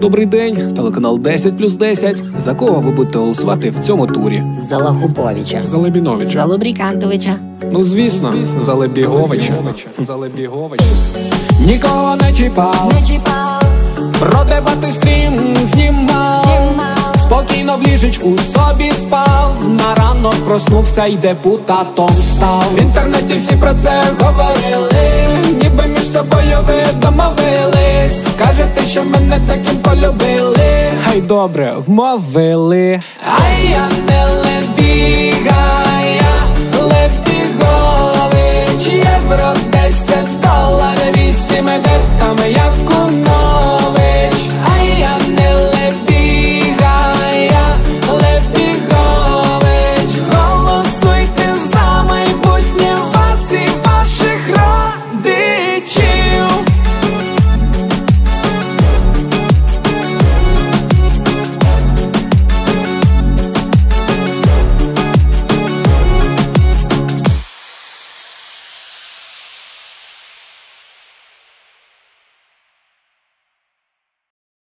Добрий день, телеканал 10+10. За кого ви будете голосувати в цьому турі? За Лахуповича. За Лебіновича. За Лубрикантовича. Ну, звісно, за Лебіговича. За Лебіговича. Нікого не чіпав, про дебати стрім знімав. Спокійно в ліжечку собі спав, на ранок проснувся і депутатом став. В інтернеті всі про це говорили, ніби між собою ви домовились. Кажете, що мене таким полюбили, хай добре вмовили. А я не Лебіга, я Лебігович. Євро 10, $8, де там як